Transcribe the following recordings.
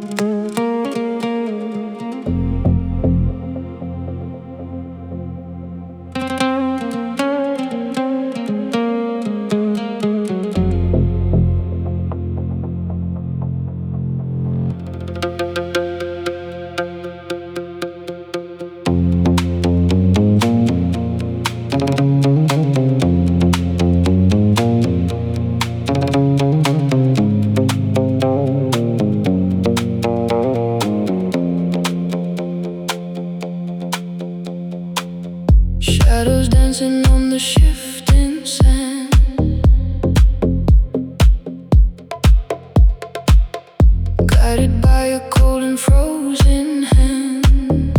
Shadows dancing on the shifting sand, guided by a cold and frozen hand.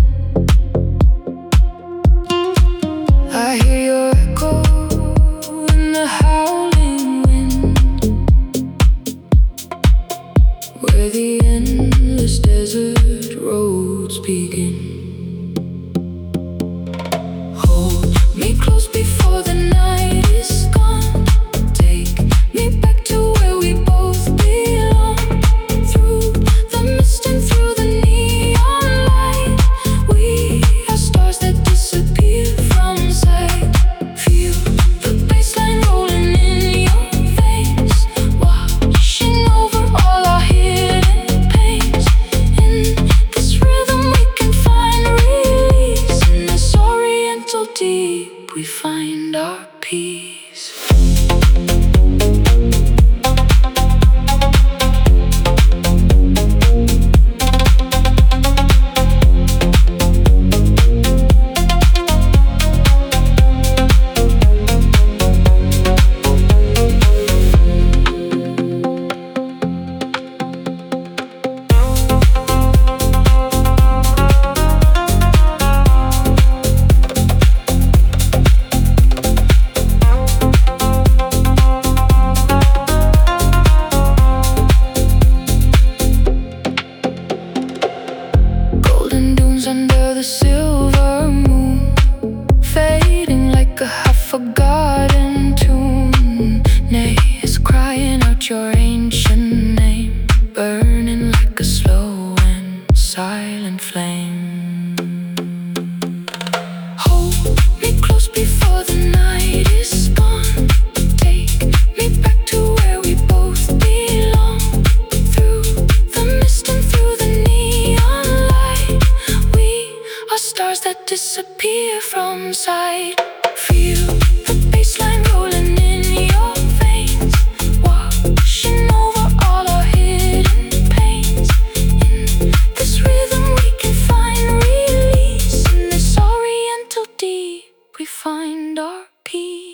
I hear your echo in the howling wind, where the endless desert roads begin. Me close before the night is gone. Take me back to where we both belong. Through the mist and through the neon light, we are stars that disappear from sight. Feel the bassline rolling in your veins, washing over all our hidden pains. In this rhythm we can find release. In this oriental deep we find our peace. Under the silver moon, fading like a half-forgotten tune. Nay, it's crying out your ancient name, burning like a slow and silent flame. Hold me close before the night is gone. Take me back to where we both belong. Through the mist and through the neon light, stars that disappear from sight. Feel the bassline rolling in your veins, washing over all our hidden pains. In this rhythm we can find release. In this oriental deep we find our peace.